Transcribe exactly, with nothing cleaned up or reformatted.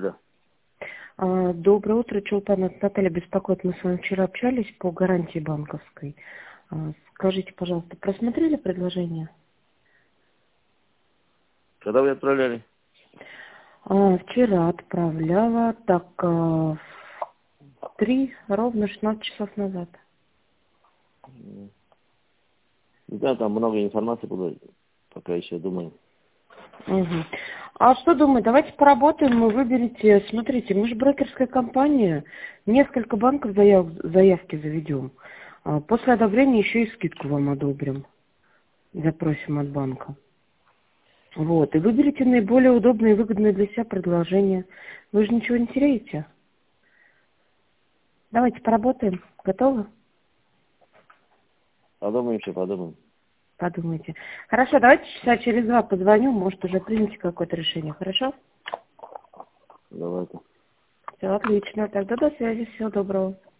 Алло. А, Доброе утро, Чулпан. Это Наталья беспокоит. Мы с вами вчера общались по гарантии банковской. А, Скажите, пожалуйста, просмотрели предложение? Когда вы отправляли? А, Вчера отправляла, так, а, в три, ровно шестнадцать часов назад. Не знаю, там много информации было, пока еще думаю. Мгм. А что думаю, давайте поработаем, вы выберете, смотрите, мы же брокерская компания, несколько банков заяв, заявки заведем. А, После одобрения еще и скидку вам одобрим, запросим от банка. Вот, и выберите наиболее удобное и выгодное для себя предложение. Вы же ничего не теряете. Давайте поработаем. Готовы? Подумаем еще, подумаем. Подумайте. Хорошо, давайте часа через два позвоню, может уже примете какое-то решение, хорошо? Давайте. Все отлично, тогда до связи, всего доброго.